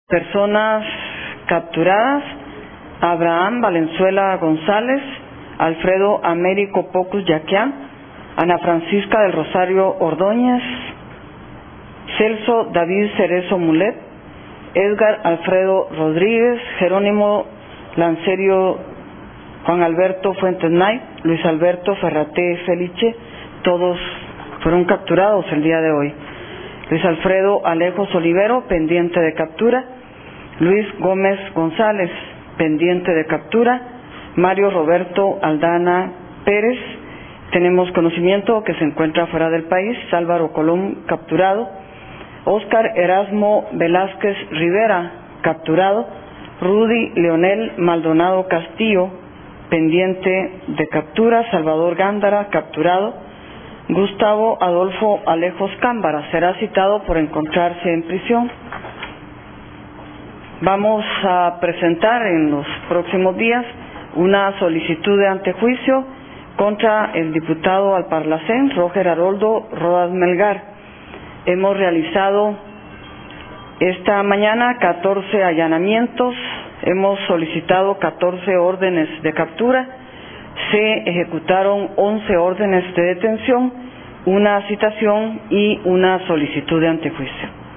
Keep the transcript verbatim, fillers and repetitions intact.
Personas capturadas: Abraham Valenzuela González, Alfredo Américo Pocus Yaquián, Ana Francisca del Rosario Ordóñez, Celso David Cerezo Mulet, Edgar Alfredo Rodríguez, Jerónimo Lancerio, Juan Alberto Fuentes Nay, Luis Alberto Ferraté Felice, todos fueron capturados el día de hoy. Luis Alfredo Alejos Olivero, pendiente de captura. Luis Gómez González, pendiente de captura. Mario Roberto Aldana Pérez, tenemos conocimiento que se encuentra fuera del país. Álvaro Colón, capturado. Óscar Erasmo Velázquez Rivera, capturado. Rudy Leonel Maldonado Castillo, pendiente de captura. Salvador Gándara, capturado. Gustavo Adolfo Alejos Cámbara será citado por encontrarse en prisión. Vamos a presentar en los próximos días una solicitud de antejuicio contra el diputado al Parlacén, Roger Haroldo Rodas Melgar. Hemos realizado esta mañana catorce allanamientos, hemos solicitado catorce órdenes de captura, se ejecutaron once órdenes de detención, una citación y una solicitud de antejuicio.